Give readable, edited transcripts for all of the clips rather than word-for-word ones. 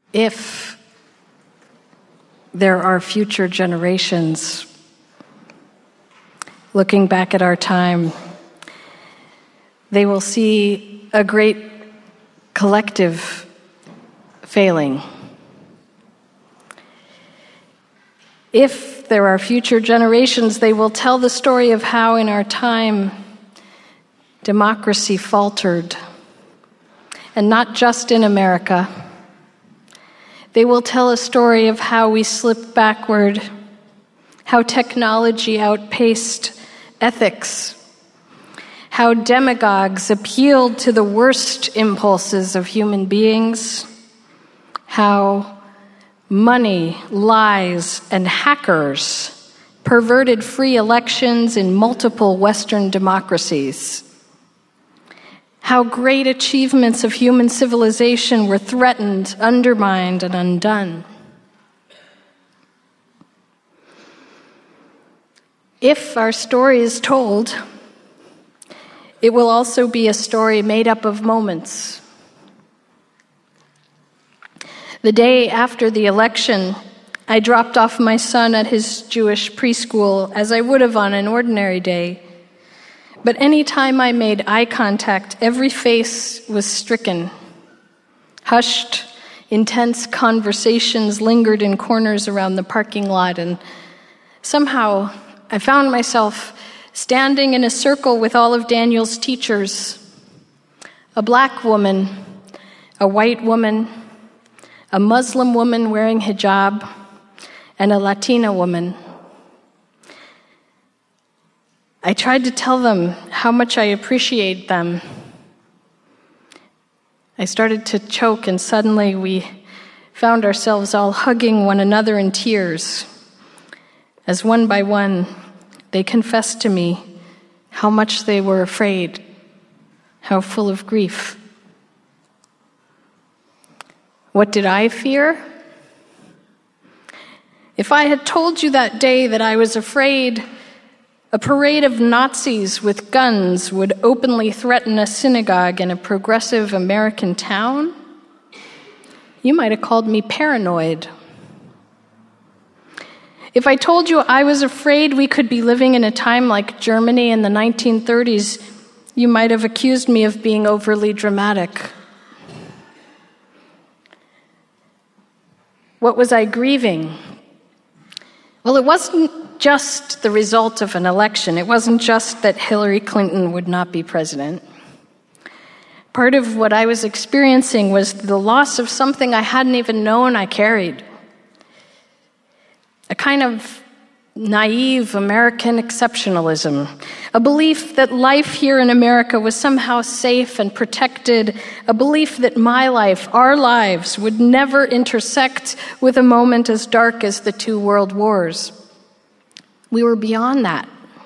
If there are future generations looking back at our time, they will see a great collective failing. If there are future generations, they will tell the story of how in our time democracy faltered, and not just in America. They will tell a story of how we slipped backward, how technology outpaced ethics, how demagogues appealed to the worst impulses of human beings, how money, lies, and hackers perverted free elections in multiple Western democracies, how great achievements of human civilization were threatened, undermined, and undone. If our story is told, it will also be a story made up of moments. The day after the election, I dropped off my son at his Jewish preschool as I would have on an ordinary day. But any time I made eye contact, every face was stricken. Hushed, intense conversations lingered in corners around the parking lot, and somehow I found myself standing in a circle with all of Daniel's teachers: a black woman, a white woman, a Muslim woman wearing hijab, and a Latina woman. I tried to tell them how much I appreciate them. I started to choke, and suddenly we found ourselves all hugging one another in tears, as one by one they confessed to me how much they were afraid, how full of grief. What did I fear? If I had told you that day that I was afraid a parade of Nazis with guns would openly threaten a synagogue in a progressive American town, you might have called me paranoid. If I told you I was afraid we could be living in a time like Germany in the 1930s, you might have accused me of being overly dramatic. What was I grieving? Well, it wasn't just the result of an election. It wasn't just that Hillary Clinton would not be president. Part of what I was experiencing was the loss of something I hadn't even known I carried. A kind of naive American exceptionalism, a belief that life here in America was somehow safe and protected, a belief that my life, our lives, would never intersect with a moment as dark as the 2 world wars. We were beyond that.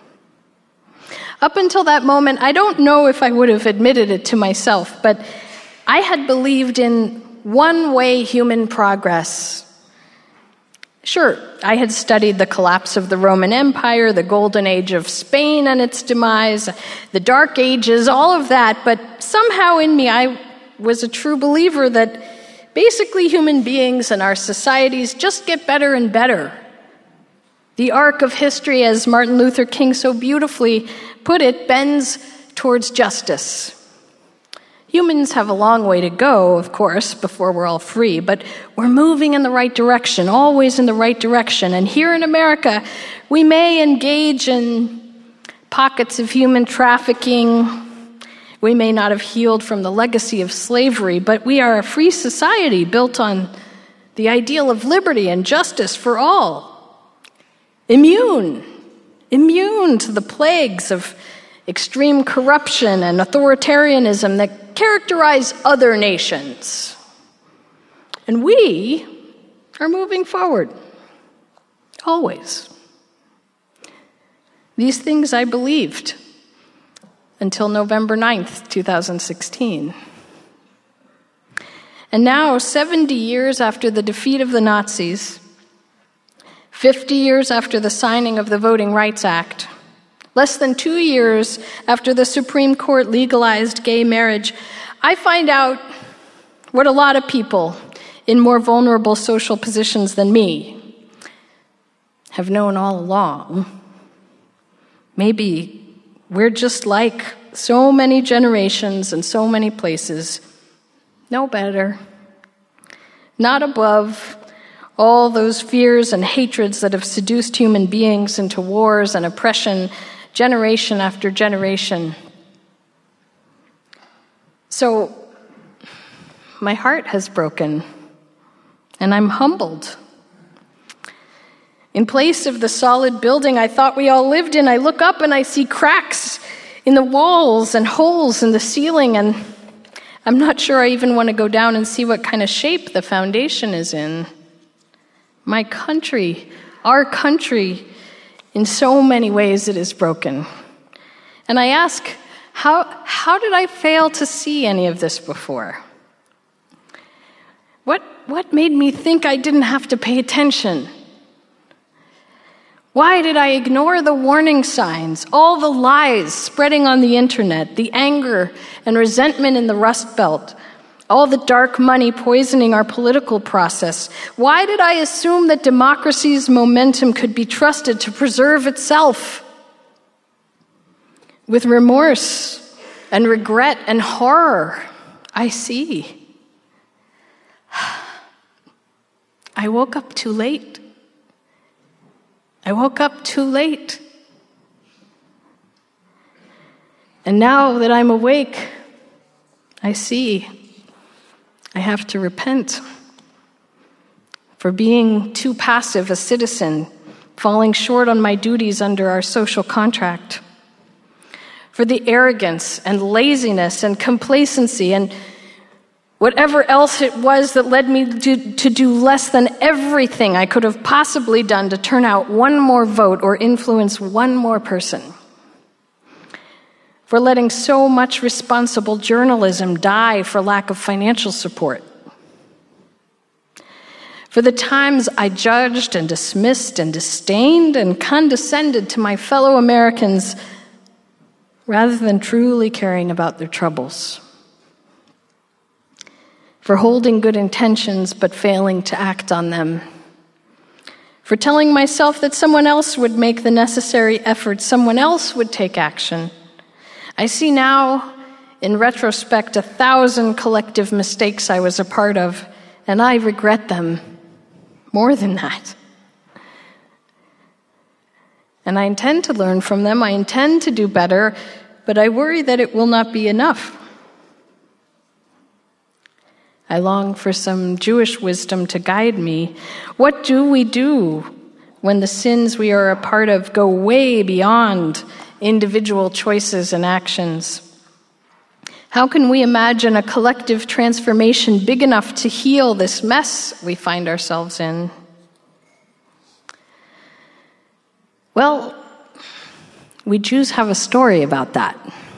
Up until that moment, I don't know if I would have admitted it to myself, but I had believed in one-way human progress. Sure, I had studied the collapse of the Roman Empire, the golden age of Spain and its demise, the Dark Ages, all of that, but somehow in me I was a true believer that basically human beings and our societies just get better and better. The arc of history, as Martin Luther King so beautifully put it, bends towards justice. Humans have a long way to go, of course, before we're all free, but we're moving in the right direction, always in the right direction. And here in America, we may engage in pockets of human trafficking. We may not have healed from the legacy of slavery, but we are a free society built on the ideal of liberty and justice for all. Immune to the plagues of extreme corruption and authoritarianism that characterize other nations. And we are moving forward, always. These things I believed until November 9th, 2016. And now, 70 years after the defeat of the Nazis, 50 years after the signing of the Voting Rights Act, less than 2 years after the Supreme Court legalized gay marriage, I find out what a lot of people in more vulnerable social positions than me have known all along. Maybe we're just like so many generations and so many places, no better, not above all those fears and hatreds that have seduced human beings into wars and oppression generation after generation. So my heart has broken, and I'm humbled. In place of the solid building I thought we all lived in, I look up and I see cracks in the walls and holes in the ceiling, and I'm not sure I even want to go down and see what kind of shape the foundation is in. My country, our country, in so many ways it is broken. And I ask, how did I fail to see any of this before? What made me think I didn't have to pay attention? Why did I ignore the warning signs, all the lies spreading on the internet, the anger and resentment in the Rust Belt, all the dark money poisoning our political process? Why did I assume that democracy's momentum could be trusted to preserve itself? With remorse and regret and horror, I see. I woke up too late. I woke up too late. And now that I'm awake, I see I have to repent for being too passive a citizen, falling short on my duties under our social contract, for the arrogance and laziness and complacency and whatever else it was that led me to do less than everything I could have possibly done to turn out one more vote or influence one more person. For letting so much responsible journalism die for lack of financial support. For the times I judged and dismissed and disdained and condescended to my fellow Americans rather than truly caring about their troubles. For holding good intentions but failing to act on them. For telling myself that someone else would make the necessary effort, someone else would take action. I see now, in retrospect, 1,000 collective mistakes I was a part of, and I regret them more than that. And I intend to learn from them, I intend to do better, but I worry that it will not be enough. I long for some Jewish wisdom to guide me. What do we do when the sins we are a part of go way beyond individual choices and actions? How can we imagine a collective transformation big enough to heal this mess we find ourselves in? Well, we Jews have a story about that.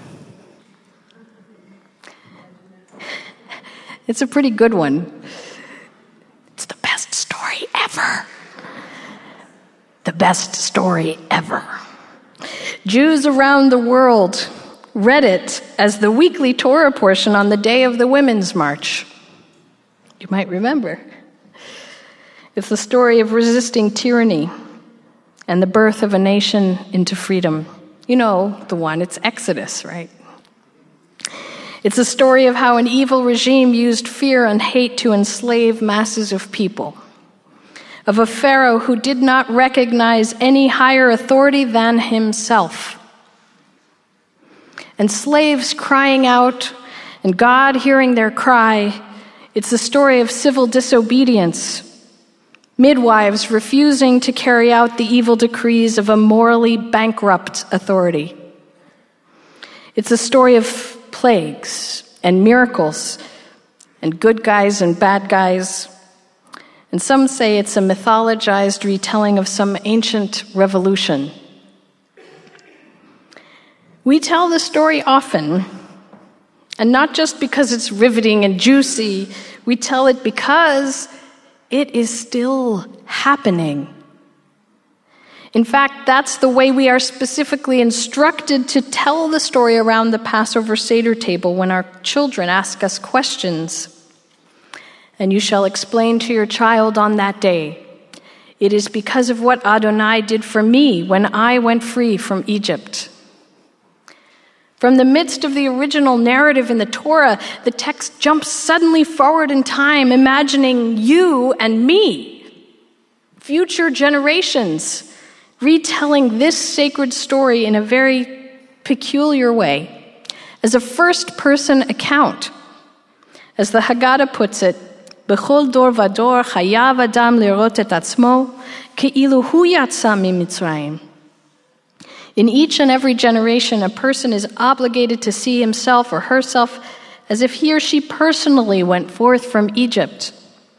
It's a pretty good one. It's the best story ever. The best story ever. Jews around the world read it as the weekly Torah portion on the day of the Women's March. You might remember. It's the story of resisting tyranny and the birth of a nation into freedom. You know the one, it's Exodus, right? It's a story of how an evil regime used fear and hate to enslave masses of people. Of a Pharaoh who did not recognize any higher authority than himself. And slaves crying out, and God hearing their cry. It's the story of civil disobedience. Midwives refusing to carry out the evil decrees of a morally bankrupt authority. It's a story of plagues and miracles and good guys and bad guys. And some say it's a mythologized retelling of some ancient revolution. We tell the story often, and not just because it's riveting and juicy. We tell it because it is still happening. In fact, that's the way we are specifically instructed to tell the story around the Passover Seder table when our children ask us questions. And you shall explain to your child on that day, it is because of what Adonai did for me when I went free from Egypt. From the midst of the original narrative in the Torah, the text jumps suddenly forward in time, imagining you and me, future generations, retelling this sacred story in a very peculiar way, as a first-person account. As the Haggadah puts it, B'chol dor vador chayav adam lirot et atzmo ke'ilu hu yatsa mimitzrayim. In each and every generation, a person is obligated to see himself or herself as if he or she personally went forth from Egypt.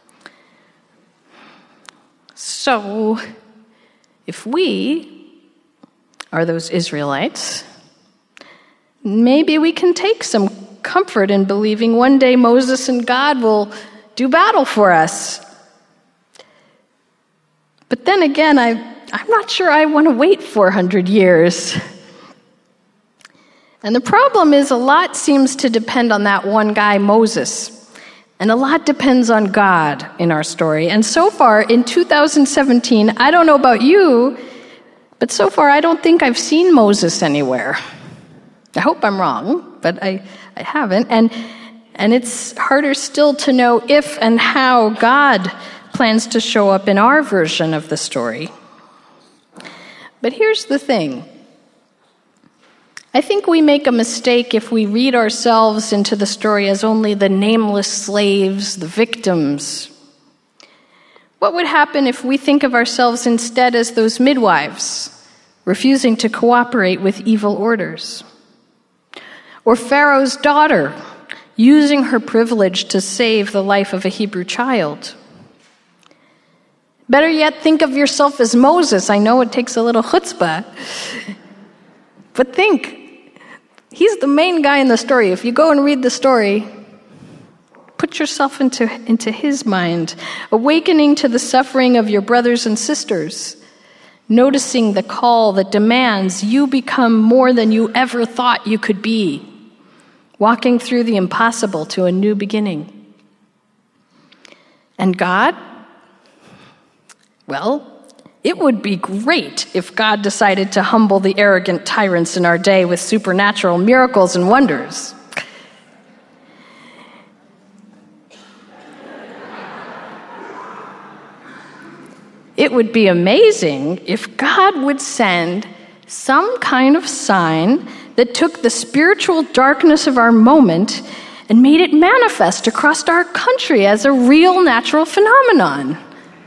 So, if we are those Israelites, maybe we can take some comfort in believing one day Moses and God will do battle for us. But then again, I'm not sure I want to wait 400 years. And the problem is a lot seems to depend on that one guy, Moses. And a lot depends on God in our story. And so far, in 2017, I don't know about you, but so far I don't think I've seen Moses anywhere. I hope I'm wrong, but I haven't. And it's harder still to know if and how God plans to show up in our version of the story. But here's the thing. I think we make a mistake if we read ourselves into the story as only the nameless slaves, the victims. What would happen if we think of ourselves instead as those midwives, refusing to cooperate with evil orders? Or Pharaoh's daughter, using her privilege to save the life of a Hebrew child? Better yet, think of yourself as Moses. I know it takes a little chutzpah, but think. He's the main guy in the story. If you go and read the story, put yourself into his mind, awakening to the suffering of your brothers and sisters, noticing the call that demands you become more than you ever thought you could be, walking through the impossible to a new beginning. And God? Well, it would be great if God decided to humble the arrogant tyrants in our day with supernatural miracles and wonders. It would be amazing if God would send some kind of sign that took the spiritual darkness of our moment and made it manifest across our country as a real natural phenomenon.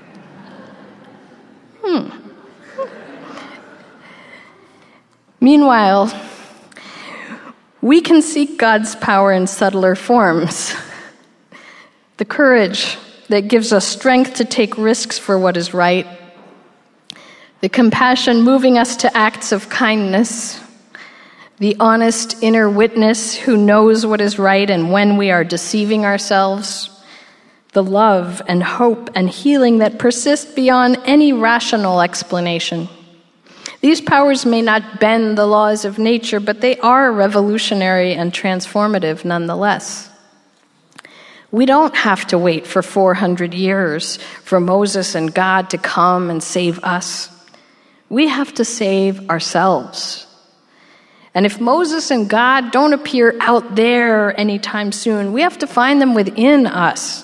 Meanwhile, we can seek God's power in subtler forms. The courage that gives us strength to take risks for what is right. The compassion moving us to acts of kindness. The honest inner witness who knows what is right and when we are deceiving ourselves. The love and hope and healing that persist beyond any rational explanation. These powers may not bend the laws of nature, but they are revolutionary and transformative nonetheless. We don't have to wait for 400 years for Moses and God to come and save us. We have to save ourselves. And if Moses and God don't appear out there anytime soon, we have to find them within us.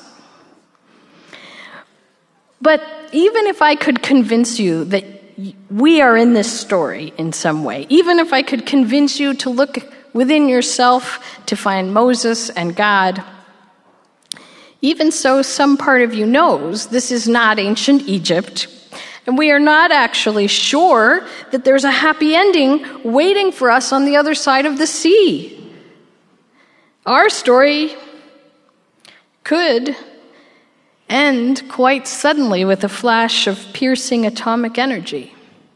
But even if I could convince you that we are in this story in some way, even if I could convince you to look within yourself to find Moses and God, even so, some part of you knows this is not ancient Egypt, and we are not actually sure that there's a happy ending waiting for us on the other side of the sea. Our story could end quite suddenly with a flash of piercing atomic energy.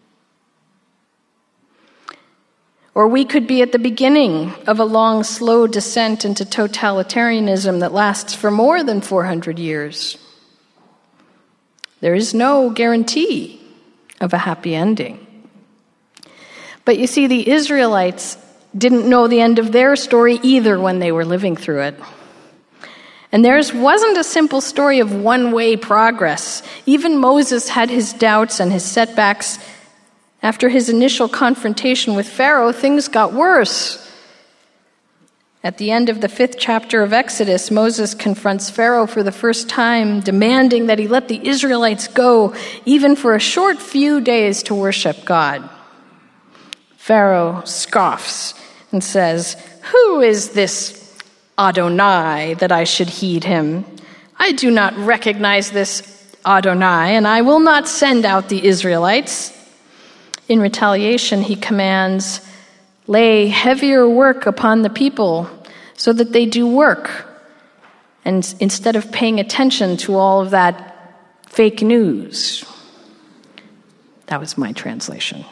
Or we could be at the beginning of a long, slow descent into totalitarianism that lasts for more than 400 years. There is no guarantee of a happy ending. But you see, the Israelites didn't know the end of their story either when they were living through it. And theirs wasn't a simple story of one-way progress. Even Moses had his doubts and his setbacks. After his initial confrontation with Pharaoh, things got worse. At the end of the 5th chapter of Exodus, Moses confronts Pharaoh for the first time, demanding that he let the Israelites go, even for a short few days, to worship God. Pharaoh scoffs and says, "Who is this Adonai that I should heed him? I do not recognize this Adonai, and I will not send out the Israelites." In retaliation, he commands, "Lay heavier work upon the people so that they do work," and instead of paying attention to all of that fake news. That was my translation.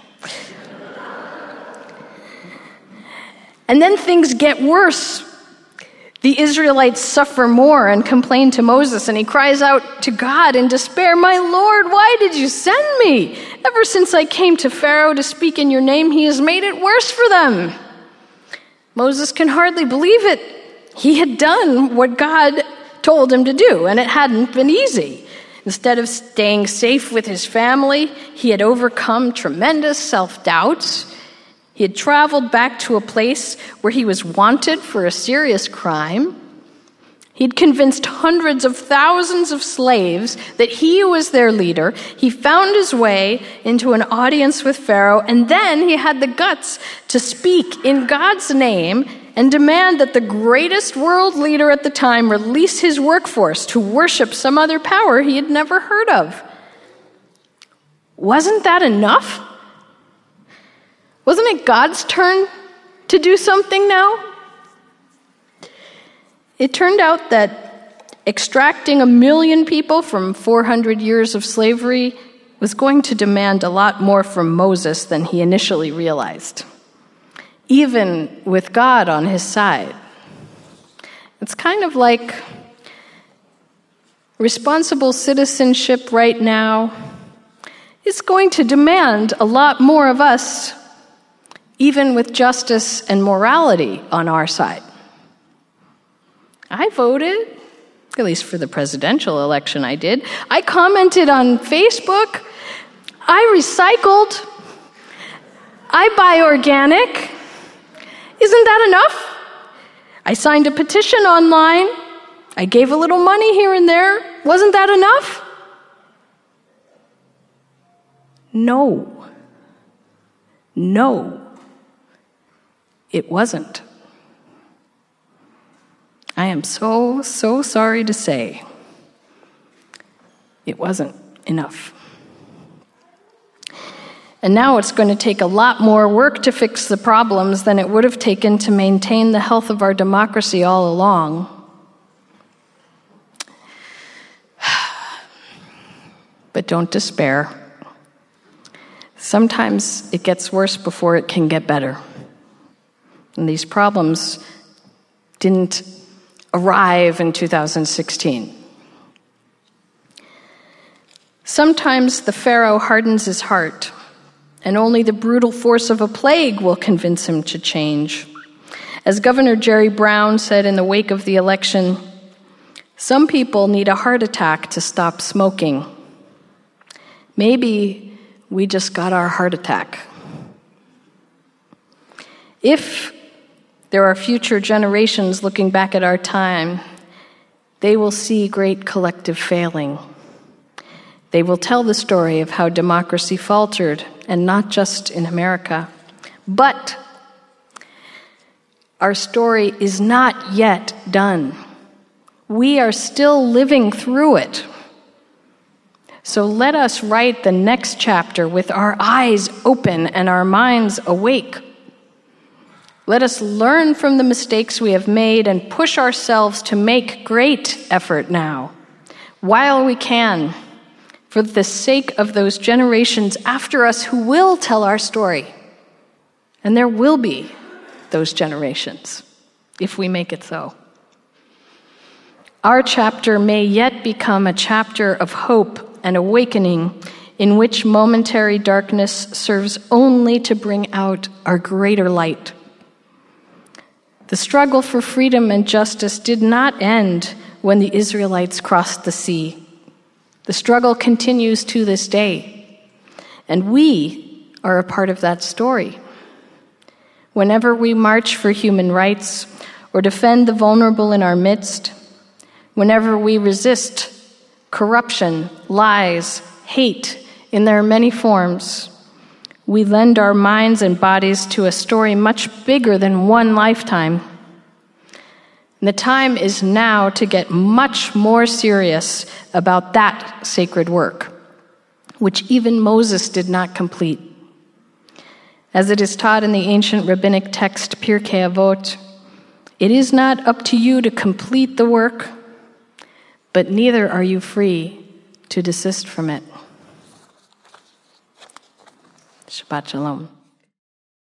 And then things get worse. The Israelites suffer more and complain to Moses, and he cries out to God in despair, "My Lord, why did you send me? Ever since I came to Pharaoh to speak in your name, he has made it worse for them." Moses can hardly believe it. He had done what God told him to do, and it hadn't been easy. Instead of staying safe with his family, he had overcome tremendous self-doubts. He had traveled back to a place where he was wanted for a serious crime. He'd convinced hundreds of thousands of slaves that he was their leader. He found his way into an audience with Pharaoh, and then he had the guts to speak in God's name and demand that the greatest world leader at the time release his workforce to worship some other power he had never heard of. Wasn't that enough? Wasn't it God's turn to do something now? It turned out that extracting 1 million people from 400 years of slavery was going to demand a lot more from Moses than he initially realized, even with God on his side. It's kind of like responsible citizenship right now is going to demand a lot more of us, even with justice and morality on our side. I voted, at least for the presidential election I did. I commented on Facebook. I recycled. I buy organic. Isn't that enough? I signed a petition online. I gave a little money here and there. Wasn't that enough? No. It wasn't. I am so sorry to say it wasn't enough. And now it's going to take a lot more work to fix the problems than it would have taken to maintain the health of our democracy all along. But don't despair. Sometimes it gets worse before it can get better. And these problems didn't arrive in 2016. Sometimes the Pharaoh hardens his heart, and only the brutal force of a plague will convince him to change. As Governor Jerry Brown said in the wake of the election, "Some people need a heart attack to stop smoking. Maybe we just got our heart attack." If there are future generations looking back at our time, they will see great collective failing. They will tell the story of how democracy faltered, and not just in America. But our story is not yet done. We are still living through it. So let us write the next chapter with our eyes open and our minds awake. Let us learn from the mistakes we have made and push ourselves to make great effort now, while we can, for the sake of those generations after us who will tell our story. And there will be those generations, if we make it so. Our chapter may yet become a chapter of hope and awakening, in which momentary darkness serves only to bring out our greater light. The struggle for freedom and justice did not end when the Israelites crossed the sea. The struggle continues to this day, and we are a part of that story. Whenever we march for human rights or defend the vulnerable in our midst, whenever we resist corruption, lies, hate in their many forms, we lend our minds and bodies to a story much bigger than one lifetime. And the time is now to get much more serious about that sacred work, which even Moses did not complete. As it is taught in the ancient rabbinic text Pirkei Avot, it is not up to you to complete the work, but neither are you free to desist from it. Shabbat Shalom.